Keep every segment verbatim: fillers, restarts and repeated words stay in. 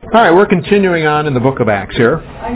All right, we're continuing on in the book of Acts here.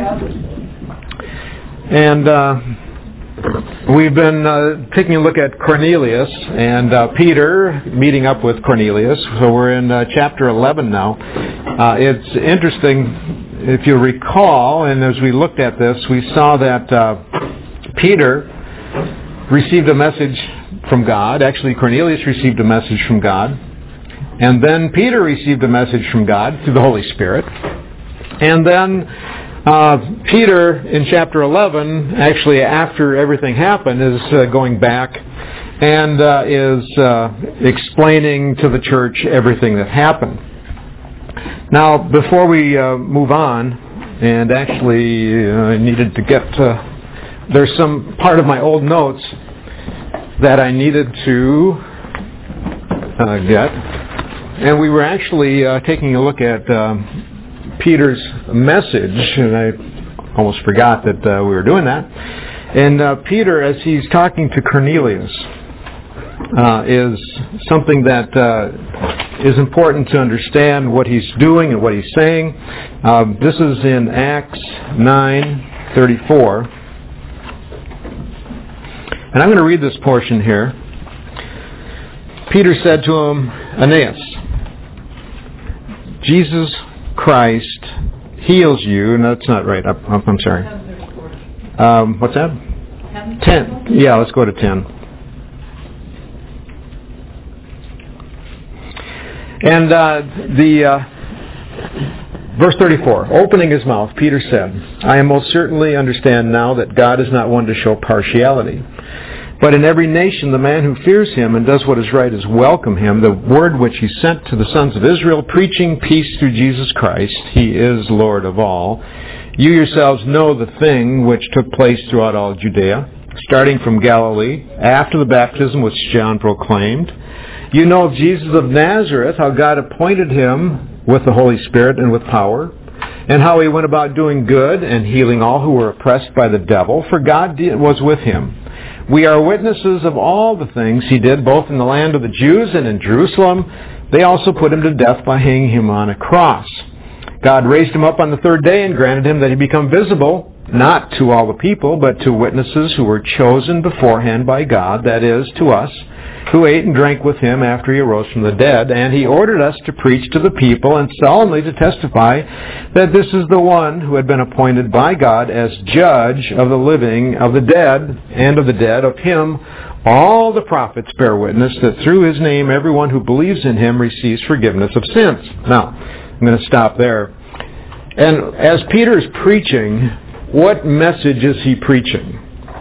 And uh, we've been uh, taking a look at Cornelius and uh, Peter meeting up with Cornelius. So we're in uh, chapter eleven now. Uh, it's interesting, if you recall, and as we looked at this, we saw that uh, Peter received a message from God. Actually, Cornelius received a message from God. And then Peter received a message from God through the Holy Spirit. And then uh, Peter, in chapter eleven, actually after everything happened, is uh, going back and uh, is uh, explaining to the church everything that happened. Now, before we uh, move on, and actually uh, I needed to get... Uh, there's some part of my old notes that I needed to uh, get. And we were actually uh, taking a look at um, Peter's message, and I almost forgot that uh, we were doing that. And uh, Peter, as he's talking to Cornelius, uh, is something that uh, is important to understand what he's doing and what he's saying. Uh, this is in Acts nine thirty-four. And I'm going to read this portion here. Peter said to him, Aeneas, Jesus Christ heals you. No, that's not right. I'm, I'm sorry. Um, what's that? Ten. Yeah, let's go to ten. And uh, the uh, verse thirty-four. Opening his mouth, Peter said, I am most certainly understand now that God is not one to show partiality. But in every nation, the man who fears him and does what is right is welcome him. The word which he sent to the sons of Israel, preaching peace through Jesus Christ, he is Lord of all. You yourselves know the thing which took place throughout all Judea, starting from Galilee, after the baptism which John proclaimed. You know of Jesus of Nazareth, how God appointed him with the Holy Spirit and with power, and how he went about doing good and healing all who were oppressed by the devil, for God was with him. We are witnesses of all the things he did, both in the land of the Jews and in Jerusalem. They also put him to death by hanging him on a cross. God raised him up on the third day and granted him that he become visible, not to all the people, but to witnesses who were chosen beforehand by God, that is, to us, who ate and drank with him after he arose from the dead. And he ordered us to preach to the people and solemnly to testify that this is the one who had been appointed by God as judge of the living, of the dead, and of the dead. Of him all the prophets bear witness that through his name everyone who believes in him receives forgiveness of sins. Now, I'm going to stop there. And as Peter is preaching, what message is he preaching?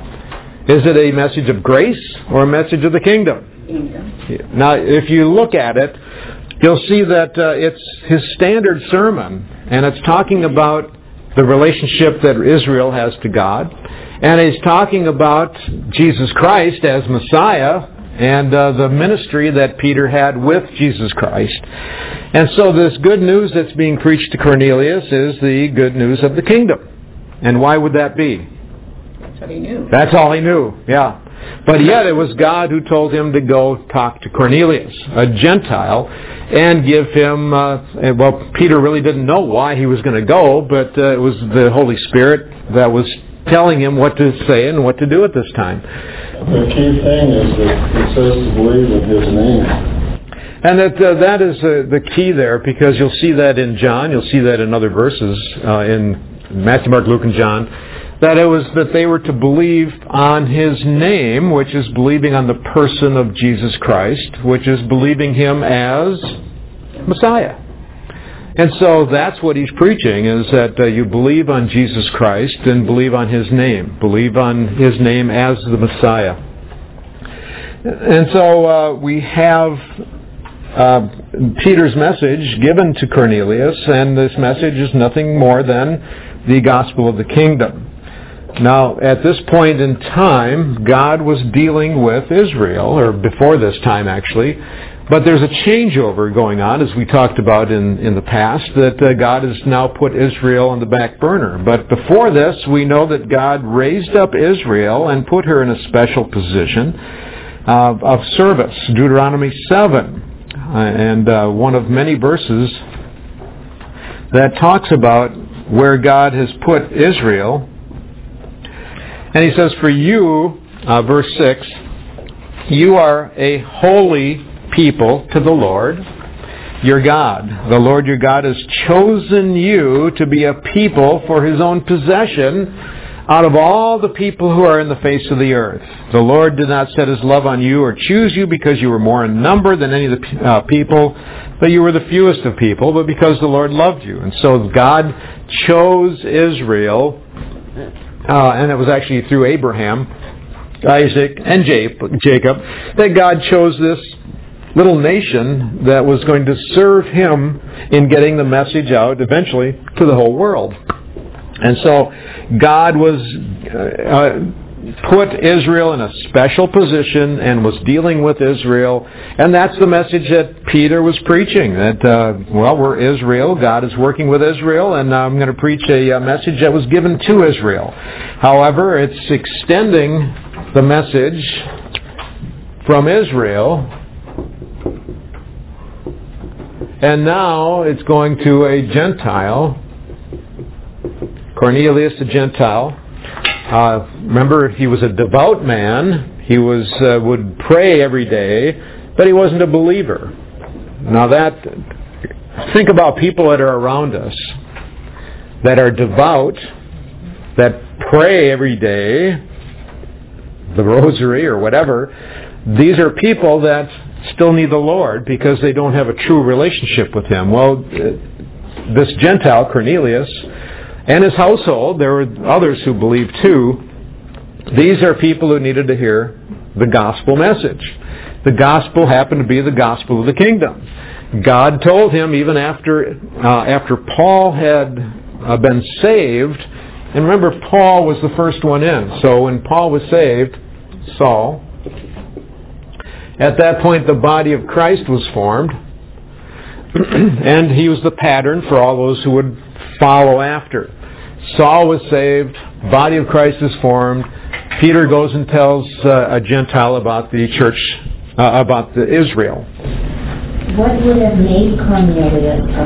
Is it a message of grace or a message of the kingdom? Kingdom. Now, if you look at it, you'll see that uh, it's his standard sermon, and it's talking about the relationship that Israel has to God, and he's talking about Jesus Christ as Messiah and uh, the ministry that Peter had with Jesus Christ. And so this good news that's being preached to Cornelius is the good news of the kingdom. And why would that be? That's what he knew. That's all he knew, yeah. But yet it was God who told him to go talk to Cornelius, a Gentile, and give him, uh, well, Peter really didn't know why he was going to go, but uh, it was the Holy Spirit that was telling him what to say and what to do at this time. The key thing is that it says to believe in his name. And that uh, that is uh, the key there, because you'll see that in John, you'll see that in other verses, uh, in Matthew, Mark, Luke, and John, that it was that they were to believe on his name, which is believing on the person of Jesus Christ, which is believing him as Messiah. And so that's what he's preaching, is that uh, you believe on Jesus Christ and believe on his name. Believe on his name as the Messiah. And so uh, we have uh, Peter's message given to Cornelius, and this message is nothing more than the gospel of the kingdom. Now, at this point in time, God was dealing with Israel, or before this time actually, but there's a changeover going on, as we talked about in, in the past, that uh, God has now put Israel on the back burner. But before this, we know that God raised up Israel and put her in a special position uh, of service. Deuteronomy seven, uh, and uh, one of many verses that talks about where God has put Israel. And he says, for you, uh, verse six, you are a holy people to the Lord your God. The Lord your God has chosen you to be a people for His own possession out of all the people who are in the face of the earth. The Lord did not set His love on you or choose you because you were more in number than any of the uh, people, but you were the fewest of people, but because the Lord loved you. And so God chose Israel, uh, and it was actually through Abraham, Isaac, and Jacob, that God chose this little nation that was going to serve Him in getting the message out eventually to the whole world. And so God was uh, put Israel in a special position and was dealing with Israel. And that's the message that Peter was preaching. That, uh, well, we're Israel. God is working with Israel. And I'm going to preach a, a message that was given to Israel. However, it's extending the message from Israel. And now it's going to a Gentile, Cornelius, a Gentile. Uh, remember, he was a devout man. He was uh, would pray every day, but he wasn't a believer. Now that, think about people that are around us that are devout, that pray every day, the rosary or whatever. These are people that still need the Lord because they don't have a true relationship with Him. Well, this Gentile, Cornelius, and his household, there were others who believed too, these are people who needed to hear the gospel message. The gospel happened to be the gospel of the kingdom. God told him even after uh, after Paul had uh, been saved, and remember Paul was the first one in, so when Paul was saved, Saul, at that point the body of Christ was formed, and he was the pattern for all those who would follow after. Saul was saved, body of Christ is formed. Peter goes and tells uh, a Gentile about the church, uh, about the Israel. What would have made Cornelius a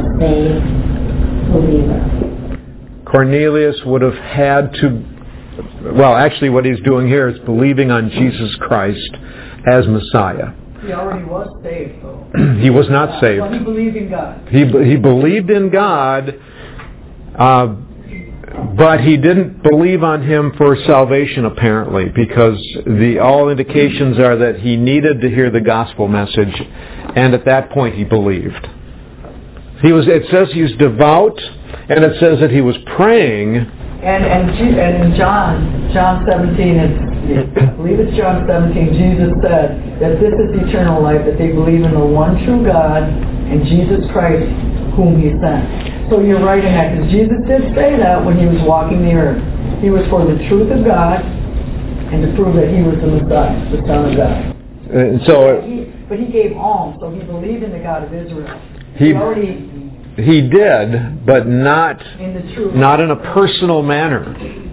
saved believer? Cornelius would have had to, well, actually what he's doing here is believing on Jesus Christ as Messiah. He already was saved, though. He was not saved. Well, he believed in God. He he believed in God, uh, but he didn't believe on Him for salvation, apparently, because the all indications are that he needed to hear the gospel message, and at that point he believed. He was. It says he was devout, and it says that he was praying. And and G, and John John seventeen, it's, I believe it's John seventeen. Jesus said that this is eternal life, that they believe in the one true God and Jesus Christ, whom He sent. So you're right in that, because Jesus did say that when He was walking the earth. He was for the truth of God and to prove that He was the Messiah, the Son of God. And so, but he, but he gave alms, so he believed in the God of Israel. He, he already. He did, but not in the truth. Not in a personal manner.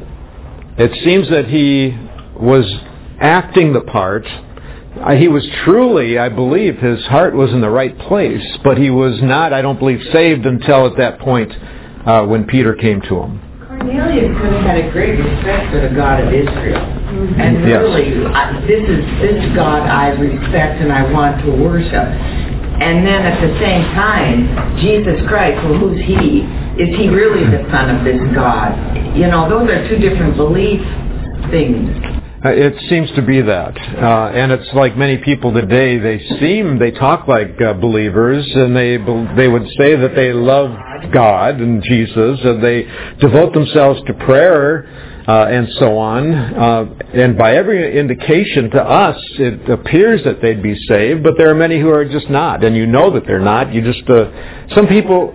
It seems that he was acting the part. He was truly, I believe, his heart was in the right place, but he was not, I don't believe, saved until at that point uh, when Peter came to him. Cornelius could have had a great respect for the God of Israel. Mm-hmm. And really, yes. I, this is this God I respect and I want to worship. And then at the same time, Jesus Christ, well, who's He? Is He really the Son of this God? You know, those are two different belief things. It seems to be that. Uh, and it's like many people today, they seem, they talk like uh, believers, and they they would say that they love God and Jesus, and they devote themselves to prayer, Uh, and so on. Uh, and by every indication to us, it appears that they'd be saved, but there are many who are just not. And you know that they're not. You just, uh, some people,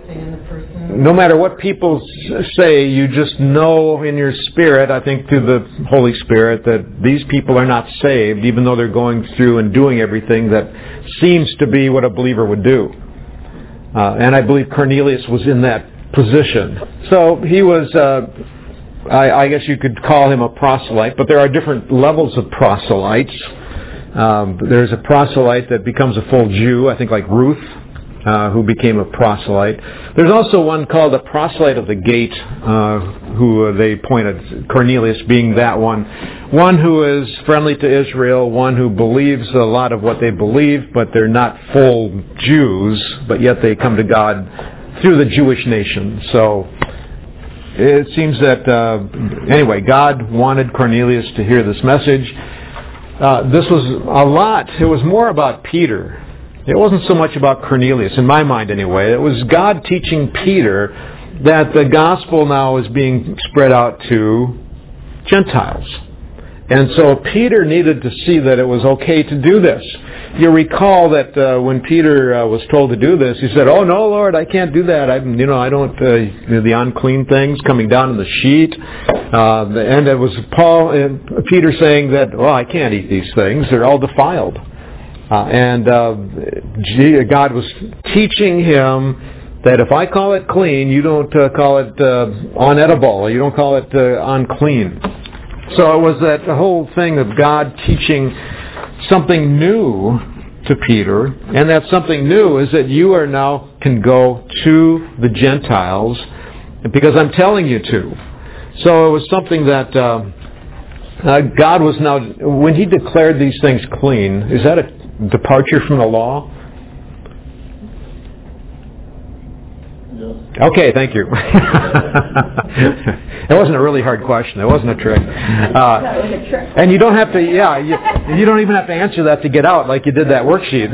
no matter what people say, you just know in your spirit, I think through the Holy Spirit, that these people are not saved, even though they're going through and doing everything that seems to be what a believer would do. Uh, and I believe Cornelius was in that position. So he was... Uh, I, I guess you could call him a proselyte, but there are different levels of proselytes. Um, there's a proselyte that becomes a full Jew, I think like Ruth uh, who became a proselyte. There's also one called a proselyte of the gate, uh, who uh, they pointed, Cornelius being that one. One who is friendly to Israel, one who believes a lot of what they believe, but they're not full Jews, but yet they come to God through the Jewish nation. So it seems that, uh, anyway, God wanted Cornelius to hear this message. Uh, this was a lot. It was more about Peter. It wasn't so much about Cornelius, in my mind anyway. It was God teaching Peter that the gospel now is being spread out to Gentiles. And so Peter needed to see that it was okay to do this. You recall that uh, when Peter uh, was told to do this, he said, "Oh no, Lord, I can't do that. I, you know, I don't. Uh, you know, the unclean things coming down in the sheet." Uh, and it was Paul and Peter saying that, "Well, I can't eat these things. They're all defiled." Uh, and uh, God was teaching him that if I call it clean, you don't uh, call it uh, unedible. You don't call it uh, unclean. So it was that the whole thing of God teaching something new to Peter, and that something new is that you are now can go to the Gentiles because I'm telling you to. So it was something that uh, uh, God was now, when He declared these things clean, is that a departure from the law? Okay, thank you. It wasn't a really hard question. It wasn't a trick. Uh, That was a trick. and you don't have to, yeah, you, you don't even have to answer that to get out like you did that worksheet.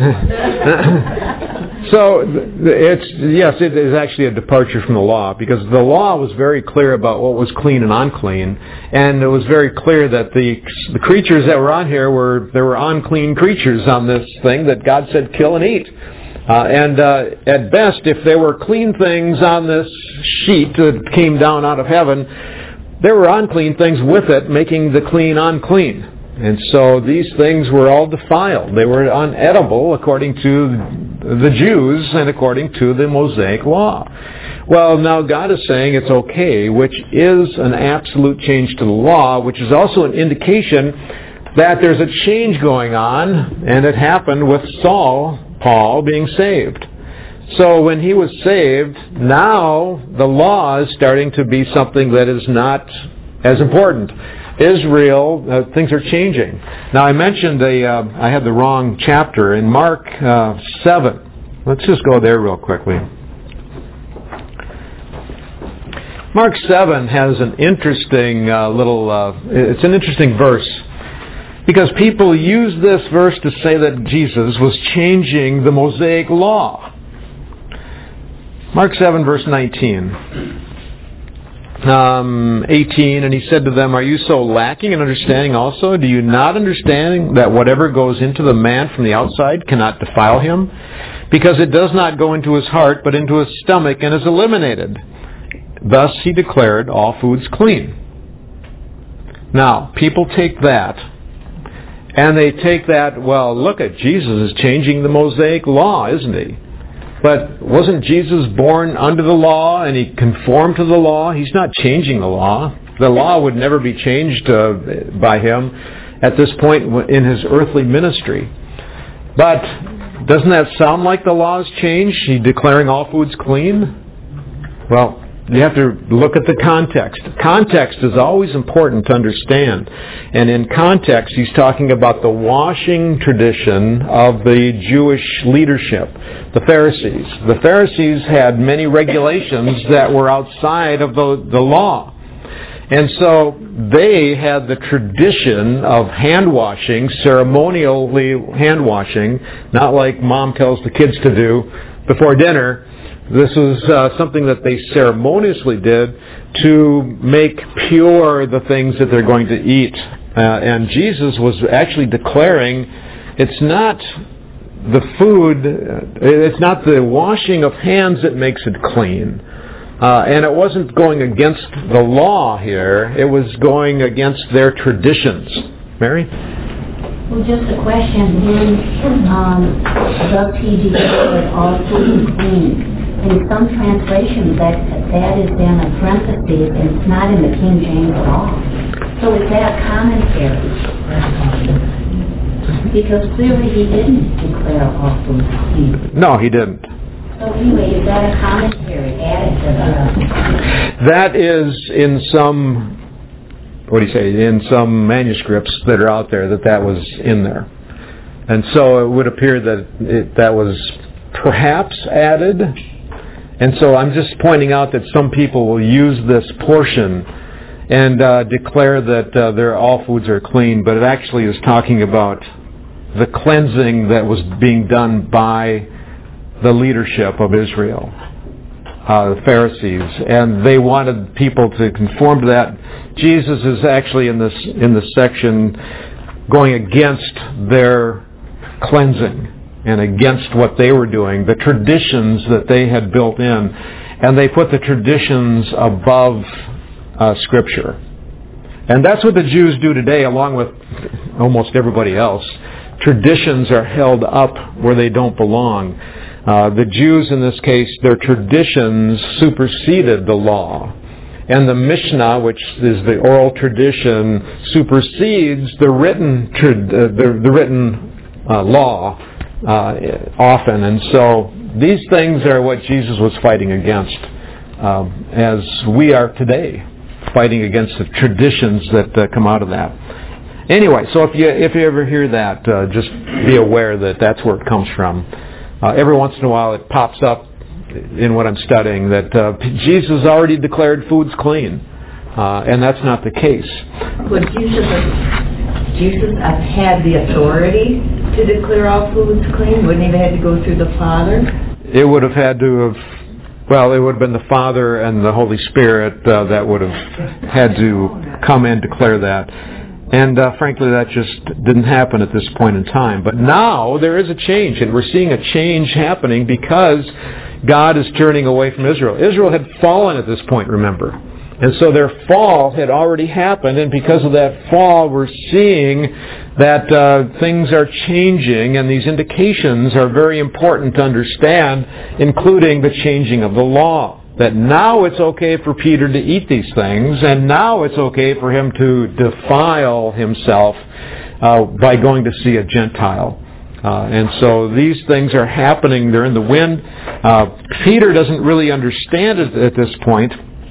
So it's, yes, it is actually a departure from the law because the law was very clear about what was clean and unclean, and it was very clear that the the creatures that were on here were, there were unclean creatures on this thing that God said kill and eat. Uh, and uh, at best, if there were clean things on this sheet that came down out of heaven, there were unclean things with it, making the clean unclean. And so these things were all defiled. They were unedible according to the Jews and according to the Mosaic law. Well, now God is saying it's okay, which is an absolute change to the law, which is also an indication that there's a change going on, and it happened with Saul, Paul, being saved. So when he was saved, now the law is starting to be something that is not as important. Israel, uh, things are changing. Now I mentioned a, uh, I had the wrong chapter in Mark uh, seven. Let's just go there real quickly. Mark seven has an interesting uh, little, uh, it's an interesting verse. Because people use this verse to say that Jesus was changing the Mosaic law. Mark seven, verse nineteen. Um, eighteen, and he said to them, "Are you so lacking in understanding also? Do you not understand that whatever goes into the man from the outside cannot defile him? Because it does not go into his heart, but into his stomach and is eliminated. Thus he declared all foods clean." Now, people take that, and they take that, well, look at Jesus is changing the Mosaic law, isn't he? But wasn't Jesus born under the law and he conformed to the law? He's not changing the law. The law would never be changed uh, by him at this point in his earthly ministry. But doesn't that sound like the law has changed? He's declaring all foods clean? Well, you have to look at the context. Context is always important to understand. And in context, he's talking about the washing tradition of the Jewish leadership, the Pharisees. The Pharisees had many regulations that were outside of the, the law. And so they had the tradition of hand washing, ceremonially hand washing, not like mom tells the kids to do before dinner. This was uh, something that they ceremoniously did to make pure the things that they're going to eat. Uh, and Jesus was actually declaring it's not the food, it's not the washing of hands that makes it clean. Uh, and it wasn't going against the law here, it was going against their traditions. Mary? Well, just a question. When um, does he declare all foods clean? In some translations, that that is in a parentheses, and it's not in the King James at all. So is that a commentary? Because clearly he didn't declare all foods clean. No, he didn't. So anyway, is that a commentary added to the... That is in some, what do you say, in some manuscripts that are out there that that was in there. And so it would appear that it, that was perhaps added. And so I'm just pointing out that some people will use this portion and uh, declare that uh, their all foods are clean, but it actually is talking about the cleansing that was being done by the leadership of Israel, uh, the Pharisees, and they wanted people to conform to that. Jesus is actually in this in this section going against their cleansing and against what they were doing, the traditions that they had built in, and they put the traditions above uh, Scripture. And that's what the Jews do today, along with almost everybody else. Traditions are held up where they don't belong. Uh, the Jews, in this case, their traditions superseded the law. And the Mishnah, which is the oral tradition, supersedes the written tra- uh, the, the written uh, law uh, often. And so these things are what Jesus was fighting against, um, as we are today, fighting against the traditions that uh, come out of that. Anyway, so if you if you ever hear that, uh, just be aware that that's where it comes from. Uh, every once in a while it pops up in what I'm studying that uh, Jesus already declared foods clean, uh, and that's not the case. Would Jesus have, Jesus have had the authority to declare all foods clean? Wouldn't he have had to go through the Father? It would have had to have, well, it would have been the Father and the Holy Spirit uh, that would have had to come and declare that. And uh, frankly, that just didn't happen at this point in time. But now there is a change, and we're seeing a change happening because God is turning away from Israel. Israel had fallen at this point, remember. And so their fall had already happened, and because of that fall, we're seeing that uh, things are changing, and these indications are very important to understand, including the changing of the law. That now it's okay for Peter to eat these things, and now it's okay for him to defile himself uh, by going to see a Gentile. Uh, and so these things are happening. They're in the wind. Uh, Peter doesn't really understand it at this point.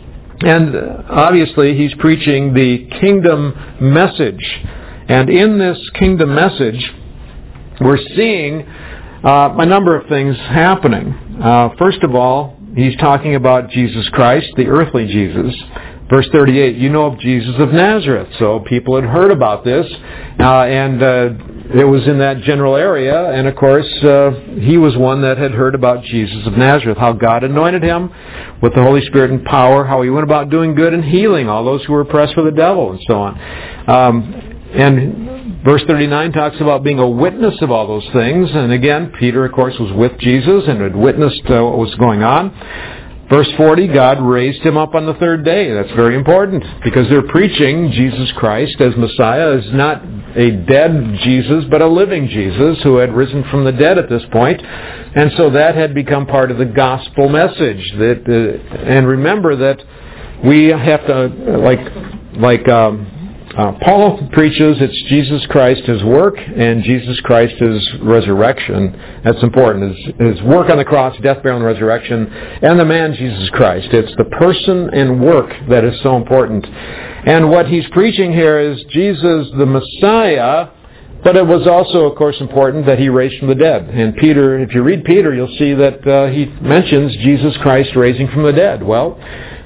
And obviously he's preaching the kingdom message. And in this kingdom message, we're seeing uh, a number of things happening. Uh, first of all, he's talking about Jesus Christ, the earthly Jesus. Verse thirty-eight, you know of Jesus of Nazareth. So people had heard about this, uh, and uh, it was in that general area. And of course, uh, he was one that had heard about Jesus of Nazareth, how God anointed him with the Holy Spirit and power, how he went about doing good and healing all those who were oppressed with the devil, and so on. Um, and verse thirty-nine talks about being a witness of all those things. And again, Peter, of course, was with Jesus and had witnessed uh, what was going on. Verse forty, God raised him up on the third day. That's very important because they're preaching Jesus Christ as Messiah as not a dead Jesus, but a living Jesus who had risen from the dead at this point. And so that had become part of the gospel message. That, uh, and remember that we have to, like, like um, uh, Paul preaches, it's Jesus Christ, His work, and Jesus Christ, His resurrection. That's important. His, his work on the cross, death, burial, and resurrection, and the man Jesus Christ. It's the person and work that is so important. And what he's preaching here is Jesus the Messiah, but it was also, of course, important that He raised from the dead. And Peter, if you read Peter, you'll see that uh, he mentions Jesus Christ raising from the dead. Well,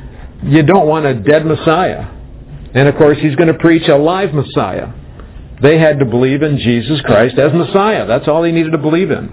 you don't want a dead Messiah. And of course, he's going to preach a live Messiah. They had to believe in Jesus Christ as Messiah. That's all they needed to believe in.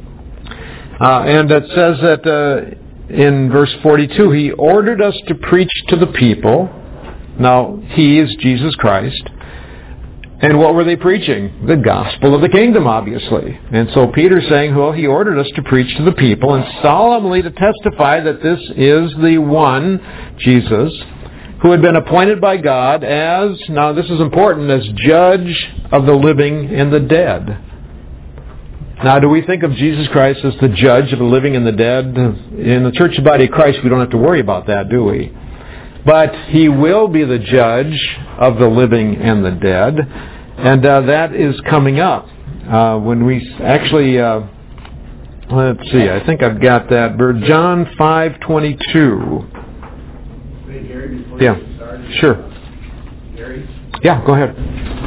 Uh, and it says that uh, in verse forty-two, He ordered us to preach to the people. Now, He is Jesus Christ. And what were they preaching? The gospel of the kingdom, obviously. And so Peter's saying, well, He ordered us to preach to the people and solemnly to testify that this is the one, Jesus, who had been appointed by God as, now this is important, as judge of the living and the dead. Now, do we think of Jesus Christ as the judge of the living and the dead? In the Church of Body of Christ, we don't have to worry about that, do we? But He will be the judge of the living and the dead, and uh, that is coming up. Uh, when we actually, uh, Let's see, I think I've got that. John five twenty-two. Hey, Gary, before Yeah, you start, sure. Gary? Yeah, go ahead.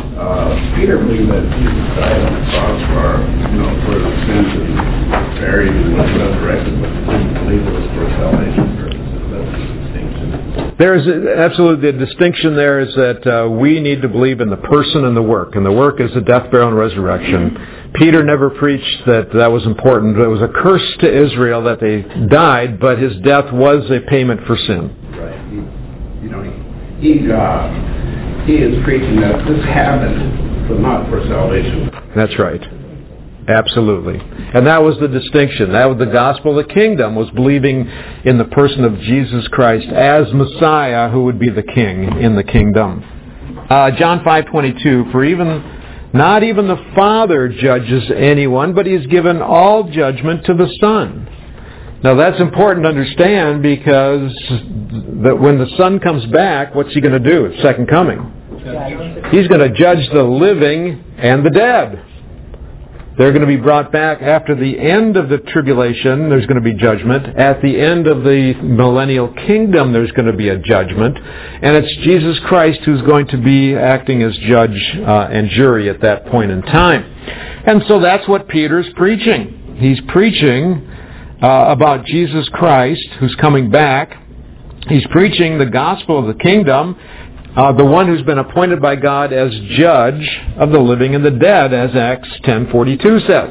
Uh, Peter believed that Jesus died on the cross for our, you know, for the sins and buried and was resurrected, but didn't believe it was for salvation purposes. That's the distinction. There is absolutely the distinction there is that uh, we need to believe in the person and the work, and the work is the death, burial, and resurrection. Peter never preached that that was important. It was a curse to Israel that they died, but his death was a payment for sin. Right. He, you know, he, he, uh, he is preaching that this happened, but not for salvation. That's right. Absolutely. And that was the distinction. That was the gospel of the kingdom, was believing in the person of Jesus Christ as Messiah who would be the king in the kingdom. Uh, John five twenty-two, for even not even the Father judges anyone, but He has given all judgment to the Son. Now that's important to understand because that when the Son comes back, what's He going to do at Second Coming? He's going to judge the living and the dead. They're going to be brought back after the end of the tribulation. There's going to be judgment. At the end of the millennial kingdom, there's going to be a judgment. And it's Jesus Christ who's going to be acting as judge uh, and jury at that point in time. And so that's what Peter's preaching. He's preaching uh, about Jesus Christ who's coming back. He's preaching the gospel of the kingdom. Uh, the one who's been appointed by God as judge of the living and the dead, as Acts ten forty-two says.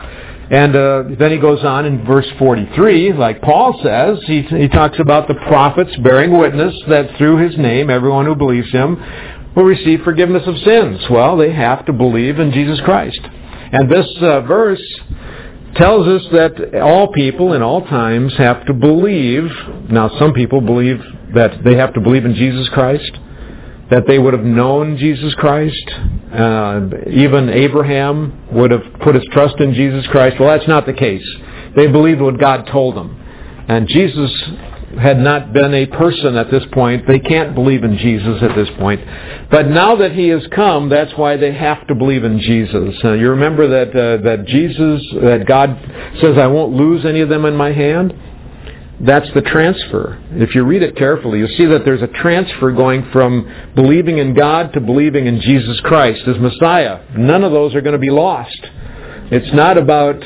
And uh, then he goes on in verse forty-three, like Paul says, he, he talks about the prophets bearing witness that through his name, everyone who believes him will receive forgiveness of sins. Well, they have to believe in Jesus Christ. And this uh, verse tells us that all people in all times have to believe. Now, some people believe that they have to believe in Jesus Christ, that they would have known Jesus Christ. Uh, even Abraham would have put his trust in Jesus Christ. Well, that's not the case. They believed what God told them. And Jesus had not been a person at this point. They can't believe in Jesus at this point. But now that He has come, that's why they have to believe in Jesus. Uh, you remember that uh, that Jesus, that God says, I won't lose any of them in my hand? That's the transfer. If you read it carefully, you'll see that there's a transfer going from believing in God to believing in Jesus Christ as Messiah. None of those are going to be lost. It's not about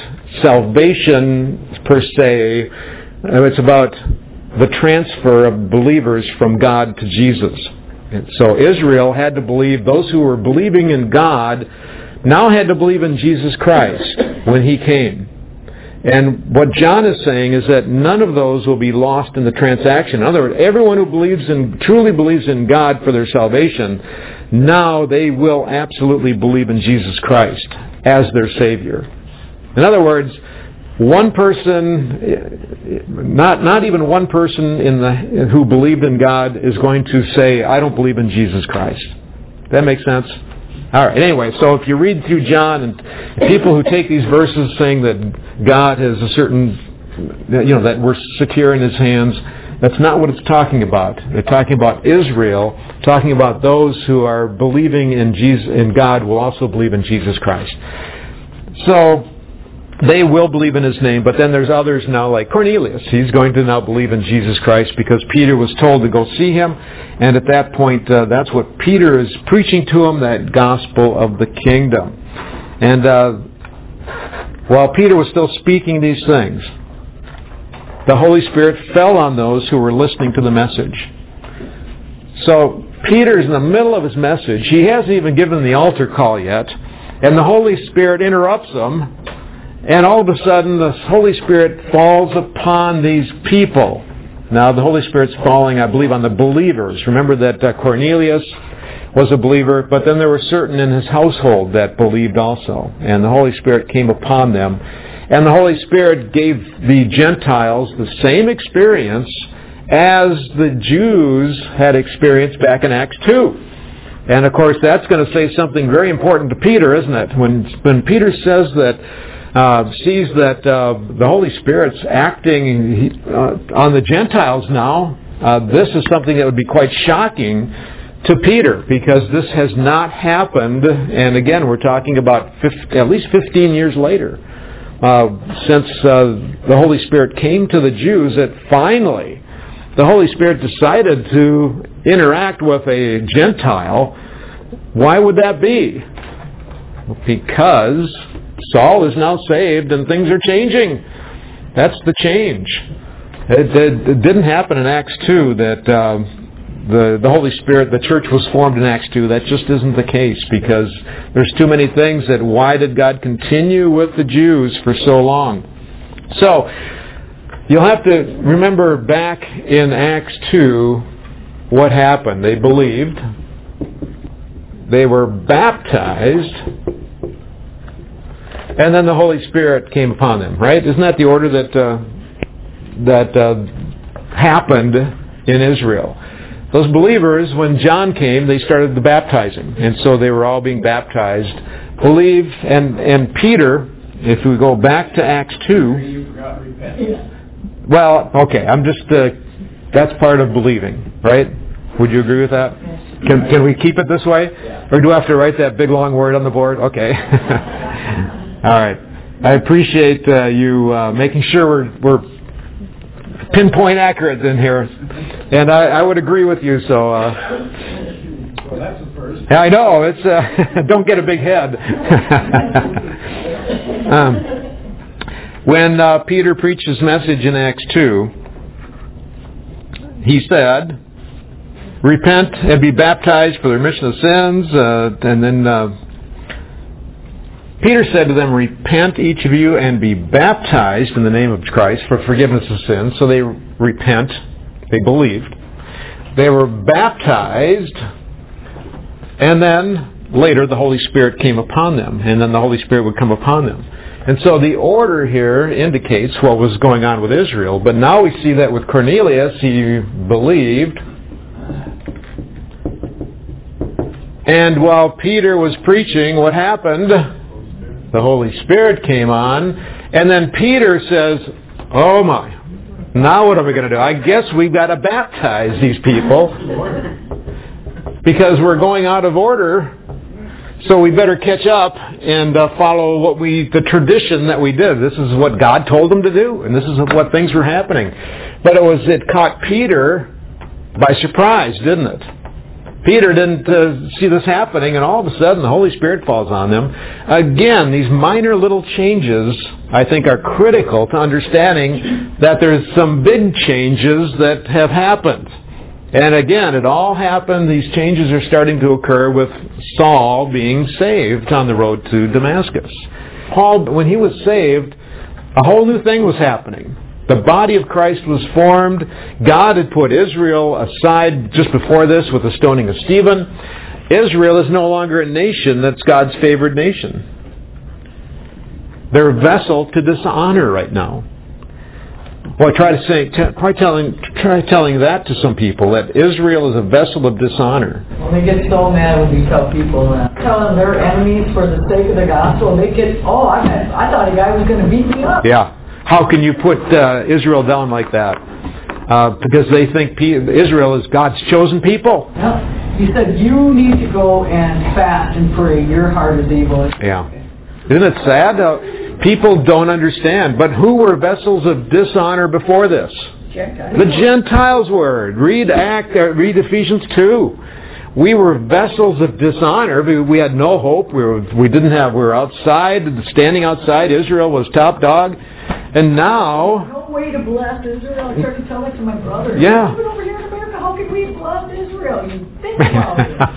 salvation per se. It's about the transfer of believers from God to Jesus. And so Israel had to believe, those who were believing in God now had to believe in Jesus Christ when He came. And what John is saying is that none of those will be lost in the transaction. In other words, everyone who believes in, truly believes in God for their salvation, now they will absolutely believe in Jesus Christ as their Savior. In other words, one person, not not even one person in the who believed in God is going to say, I don't believe in Jesus Christ. That makes sense? All right. Anyway, so if you read through John and people who take these verses saying that God has a certain, you know, that we're secure in His hands, that's not what it's talking about. They're talking about Israel, talking about those who are believing in Jesus, in God will also believe in Jesus Christ. So they will believe in His name, but then there's others now like Cornelius. He's going to now believe in Jesus Christ because Peter was told to go see him. And at that point, uh, that's what Peter is preaching to him, that gospel of the kingdom. And uh, while Peter was still speaking these things, the Holy Spirit fell on those who were listening to the message. So Peter's in the middle of his message. He hasn't even given the altar call yet. And the Holy Spirit interrupts him. And all of a sudden, the Holy Spirit falls upon these people. Now, the Holy Spirit's falling, I believe, on the believers. Remember that uh, Cornelius was a believer, but then there were certain in his household that believed also. And the Holy Spirit came upon them. And the Holy Spirit gave the Gentiles the same experience as the Jews had experienced back in Acts two. And, of course, that's going to say something very important to Peter, isn't it? When, when Peter says that Uh, sees that uh, the Holy Spirit's acting uh, on the Gentiles now, uh, this is something that would be quite shocking to Peter because this has not happened. And again, we're talking about fifty, at least fifteen years later. uh, since uh, the Holy Spirit came to the Jews, that finally the Holy Spirit decided to interact with a Gentile. Why would that be? Because Saul is now saved and things are changing. That's the change. It, it, it didn't happen in Acts two that uh, the, the Holy Spirit, the church was formed in Acts two. That just isn't the case, because there's too many things that why did God continue with the Jews for so long? So, you'll have to remember back in Acts two what happened. They believed. They were baptized. And then the Holy Spirit came upon them, right? Isn't that the order that uh, that uh, happened in Israel? Those believers, when John came, they started the baptizing. And so they were all being baptized. Believe, and, and Peter, if we go back to Acts two... You forgot to repent. Well, okay, I'm just... Uh, that's part of believing, right? Would you agree with that? Can, can we keep it this way? Or do I have to write that big long word on the board? Okay. All right. I appreciate uh, you uh, making sure we're, we're pinpoint accurate in here. And I, I would agree with you, so... Uh, Well, that's the first. I know. It's uh, don't get a big head. um, when uh, Peter preached his message in Acts two, he said, repent and be baptized for the remission of sins. Uh, and then uh, Peter said to them, repent each of you and be baptized in the name of Christ for forgiveness of sins. So they repent. They believed. They were baptized. And then later the Holy Spirit came upon them. And then the Holy Spirit would come upon them. And so the order here indicates what was going on with Israel. But now we see that with Cornelius, he believed. And while Peter was preaching, what happened? The Holy Spirit came on. And then Peter says, oh my, now what are we going to do? I guess we've got to baptize these people because we're going out of order. So we better catch up and uh, follow what we, the tradition that we did. This is what God told them to do, and this is what things were happening. But it was, it caught Peter by surprise, didn't it? Peter didn't uh, see this happening, and all of a sudden the Holy Spirit falls on them. Again, these minor little changes, I think, are critical to understanding that there's some big changes that have happened. And again, it all happened, these changes are starting to occur with Saul being saved on the road to Damascus. Paul, when he was saved, a whole new thing was happening. The body of Christ was formed. God had put Israel aside just before this with the stoning of Stephen. Israel is no longer a nation that's God's favored nation. They're a vessel to dishonor right now. Well, try to say, try telling, try telling that to some people, that Israel is a vessel of dishonor. Well, they get so mad when we tell people that. Tell them they're enemies for the sake of the gospel. They get, oh, I, had, I thought a guy was going to beat me up. Yeah. How can you put uh, Israel down like that? Uh, because they think P- Israel is God's chosen people. Yeah. He said, you need to go and fast and pray. Your heart is evil. Yeah. Isn't it sad? Uh, people don't understand. But who were vessels of dishonor before this? The Gentiles were. Read Act. Uh, read Ephesians two. We were vessels of dishonor. We, we had no hope. We were. We didn't have. We were outside, standing outside. Israel was top dog. And now... No way to bless Israel. I tried to tell that to my brother. Yeah. Even over here in America, how can we bless Israel? You think about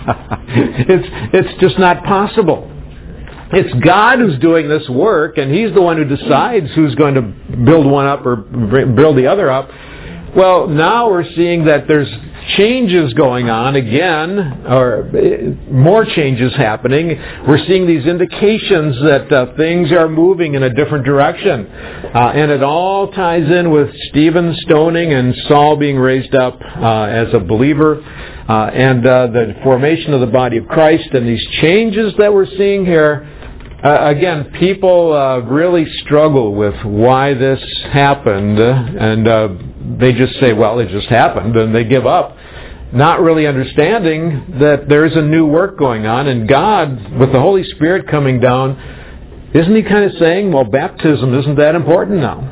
it. it's, it's just not possible. It's God who's doing this work, and He's the one who decides who's going to build one up or build the other up. Well, now we're seeing that there's changes going on again, or more changes happening. We're seeing these indications that uh, things are moving in a different direction. Uh, and it all ties in with Stephen's stoning and Saul being raised up uh, as a believer, uh, and uh, the formation of the body of Christ, and these changes that we're seeing here. Uh, again, people uh, really struggle with why this happened, and uh, they just say, well, it just happened, and they give up, not really understanding that there's a new work going on, and God, with the Holy Spirit coming down, Isn't he kind of saying, well, baptism isn't that important now?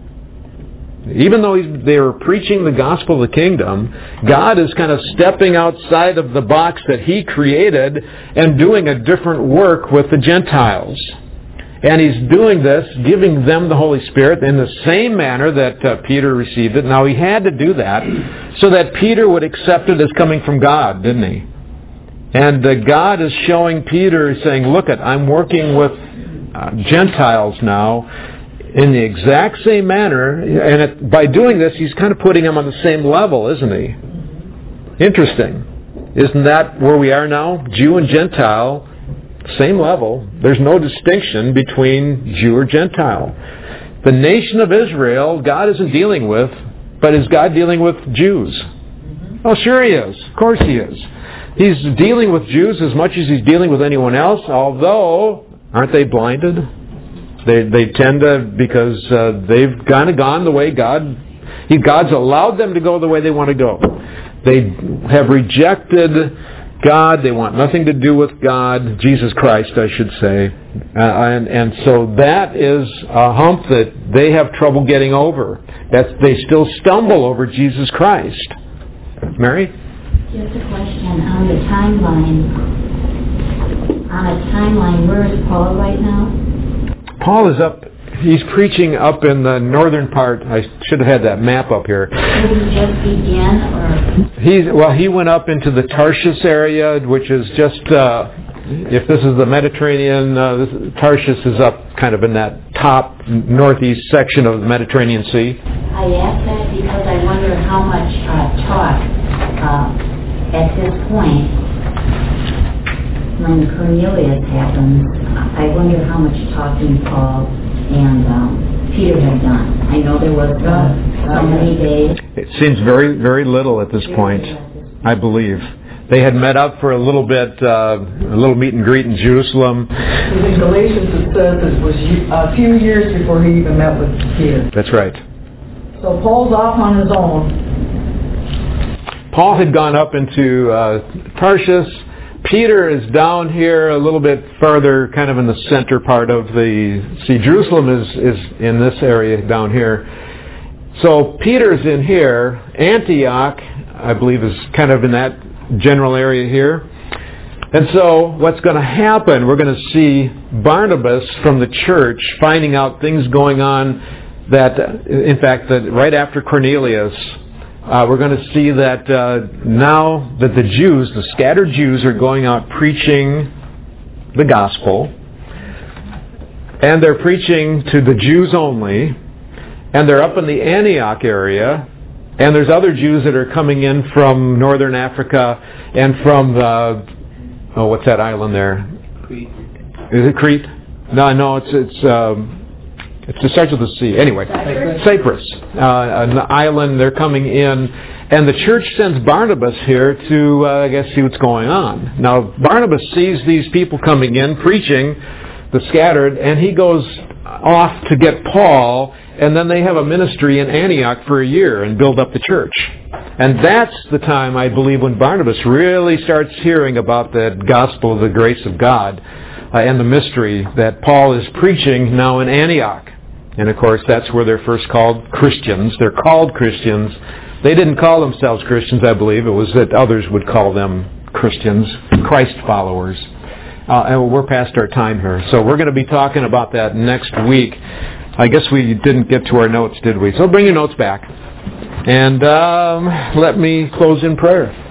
Even though he's, they were preaching the gospel of the kingdom, God is kind of stepping outside of the box that he created and doing a different work with the Gentiles. And he's doing this, giving them the Holy Spirit in the same manner that uh, Peter received it. Now, he had to do that so that Peter would accept it as coming from God, didn't he? And uh, God is showing Peter, saying, look, it, I'm working with uh, Gentiles now in the exact same manner, and it, by doing this, he's kind of putting them on the same level, isn't he? Interesting. Isn't that where we are now? Jew and Gentile, same level. There's no distinction between Jew or Gentile. The nation of Israel, God isn't dealing with, but is God dealing with Jews? Oh, sure he is. Of course he is. He's dealing with Jews as much as he's dealing with anyone else, although, aren't they blinded? They they tend to, because uh, they've kind of gone the way God, he, God's allowed them to go the way they want to go. They have rejected God. They want nothing to do with God, Jesus Christ, I should say. Uh, and, and so that is a hump that they have trouble getting over. That they still stumble over Jesus Christ. Mary? Just a question on the timeline. On a timeline, where is Paul right now? Paul is up, he's preaching up in the northern part. I should have had that map up here. Did he just begin, or? He's, well, he went up into the Tarshish area, which is just, uh, if this is the Mediterranean, uh, this, Tarshish is up kind of in that top northeast section of the Mediterranean Sea. I ask that because I wonder how much uh, talk uh, at this point, when Cornelius happens, I wonder how much talking Paul and um, Peter had done. I know there was uh, so many days. It seems very, very little at this point, I believe. They had met up for a little bit, uh, a little meet and greet in Jerusalem. In Galatians it says it was a few years before he even met with Peter. That's right. So Paul's off on his own. Paul had gone up into uh, Tarshish. Peter is down here a little bit further, kind of in the center part of the... See, Jerusalem is, is in this area down here. So Peter's in here. Antioch, I believe, is kind of in that general area here. And so what's going to happen, we're going to see Barnabas from the church finding out things going on that, in fact, that right after Cornelius... Uh, we're going to see that uh, now that the Jews, the scattered Jews, are going out preaching the gospel, and they're preaching to the Jews only, and they're up in the Antioch area, and there's other Jews that are coming in from northern Africa and from the, oh, what's that island there? Crete. Is it Crete? No, no, it's it's. Um, It starts with the sea. Anyway, Cyprus, Cyprus uh, an island. They're coming in, and the church sends Barnabas here to, uh, I guess, see what's going on. Now, Barnabas sees these people coming in, preaching, the scattered, and he goes off to get Paul, and then they have a ministry in Antioch for a year and build up the church. And that's the time, I believe, when Barnabas really starts hearing about the gospel of the grace of God uh, and the mystery that Paul is preaching now in Antioch. And of course, that's where they're first called Christians. They're called Christians. They didn't call themselves Christians, I believe. It was that others would call them Christians, Christ followers. Uh, and we're past our time here. So we're going to be talking about that next week. I guess we didn't get to our notes, did we? So bring your notes back. And um, let me close in prayer.